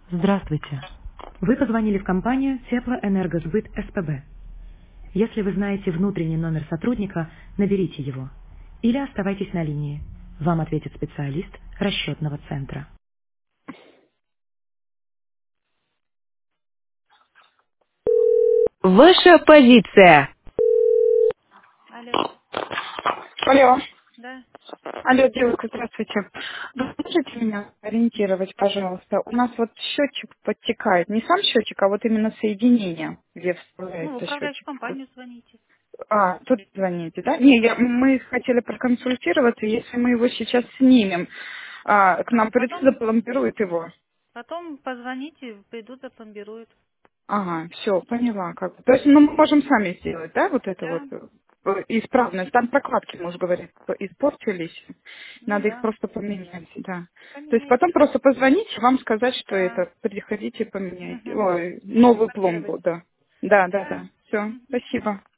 Здравствуйте. Вы позвонили в компанию Теплоэнергосбыт СПБ. Если вы знаете внутренний номер сотрудника, наберите его. Или оставайтесь на линии. Вам ответит специалист расчетного центра. Ваша позиция. Алло, Алло. да? Алло, девушка, здравствуйте. Вы можете меня ориентировать, пожалуйста? У нас вот счетчик подтекает. Не сам счетчик, а вот именно соединение, где Ну, в вставляется управляющую счетчик. компанию звоните. А, тут звоните, да? Не, мы хотели проконсультироваться, если мы его сейчас снимем, к нам придут, Потом, запломбируют его. потом позвоните, придут, запломбируют. Ага, все, поняла. Как. То есть ну, мы можем сами сделать, да, вот это вот Да, исправность. Там прокладки, может говорить, испортились. ну Надо их да, просто поменять, да. То есть потом поменяйте. просто позвонить, вам сказать, что Да, это, приходите поменять. угу. Ой, новую Монтировать. пломбу, да. Да, да, Да. да. Все, Мгм. спасибо.